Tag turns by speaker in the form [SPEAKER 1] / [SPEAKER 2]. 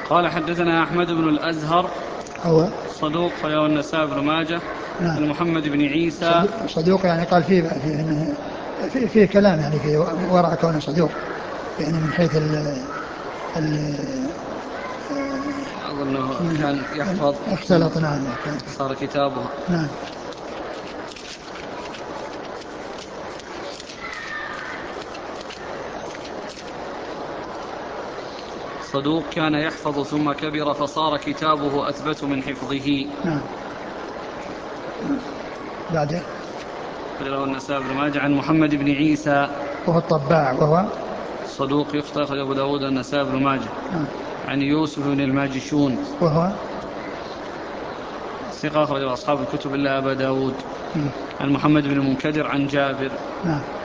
[SPEAKER 1] قال حدثنا أحمد بن الأزهر
[SPEAKER 2] هو
[SPEAKER 1] صدوق رواه النسائي بن ماجه.
[SPEAKER 2] نعم.
[SPEAKER 1] عن محمد بن عيسى
[SPEAKER 2] صدوق يعني قال فيه كلام يعني في وراء كونه صدوق يعني من حيث ال
[SPEAKER 1] أظنه كان يحفظ
[SPEAKER 2] اختلط. نعم.
[SPEAKER 1] صار كتابه.
[SPEAKER 2] نعم.
[SPEAKER 1] صدوق كان يحفظ ثم كبر فصار كتابه أثبت من حفظه.
[SPEAKER 2] نعم. بعده
[SPEAKER 1] رواه النسائي بن ماجه. عن محمد بن عيسى
[SPEAKER 2] وهو الطباع وهو
[SPEAKER 1] صدوق يخطئ أخرجه أبو داود والنسائي بن ماجه.
[SPEAKER 2] نعم.
[SPEAKER 1] عن يوسف بن الماجشون
[SPEAKER 2] وهو
[SPEAKER 1] ثقة أخرجه أصحاب الكتب إلا أبا داود. عن محمد بن المنكدر عن جابر.
[SPEAKER 2] نعم.